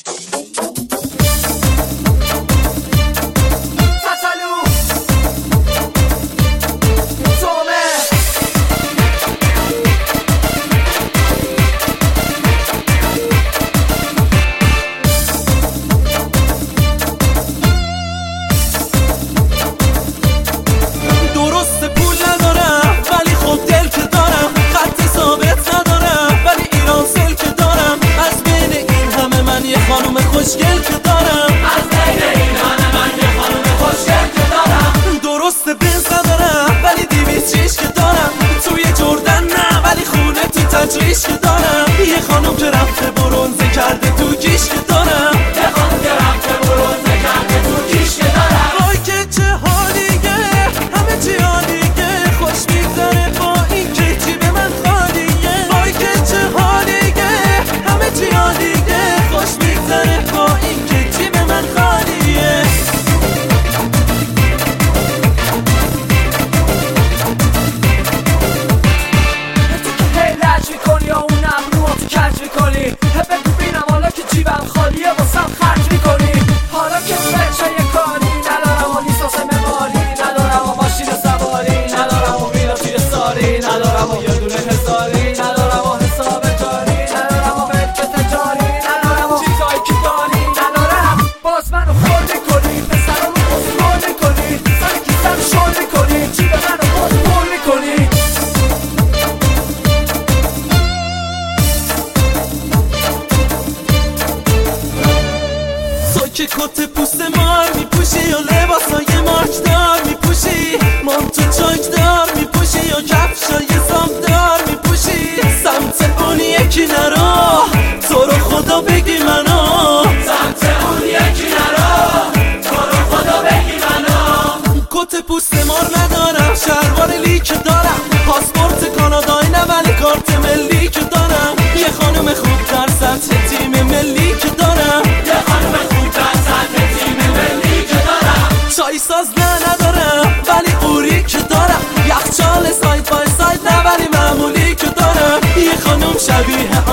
خوشگل که دارم، از بین این همه من یه خانوم خوشگل که دارم. درسته بنز ندارم ولی 200 ریش که دارم، توی جردن نه ولی خونه تو تجریش که دارم. یه خانوم که رفته برونزه کرده تو کیش که دارم، یه خانوم که رفته برونزه کرده تو کیش که دارم. وای که چه حالیه، همه چی عالیه، خوش میگذره با این که جیب من خالیه. وای که چه حالیه، همه چی عالیه، خوش میگذره با این که جیب من خالیه. تو که هیلج میکنی یا اون ابرو تو کج میکنی، بگو بینم حالا که جیبم خالیه واسم خرج میکنی. حالا که فکر کاری ندارم و لیسانس معماری ندارم و ماشین سواری ندارم و ویلا توی ساری ندارم و یه دونه حساری ندارم و حساب جاری ندارم و ملک تجاری ندارم و چیزایی که داری ندارم. باز منو خورد میکنی، پسرامو بزرگ میکنی، سر کیسم شل میکنی، جیب منو باز پر میکنی. تو که کت پوست مار میپوشی یا لباسای مارکدار میپوشی، مانتو چاکدار میپوشی یا کفشای سامدار میپوشی. سمت اون یکی نرو، تو رو خدا بگی منو، سمت اون یکی نرو، تو رو خدا بگی منو. کت پوست مار ندارم، شلوار لیک دارم، پاسپورت کانادایی نه ولی کارت ملی که دارم. یه خانم خوب در سطح تیم ملی که دارم، یه خانم خوب در سطح تیم ملی که دارم. چای ساز ندارم ولی قوری که دارم، یخچال ساید بای ساید نه ولی معمولی که دارم. یه خانم شبیه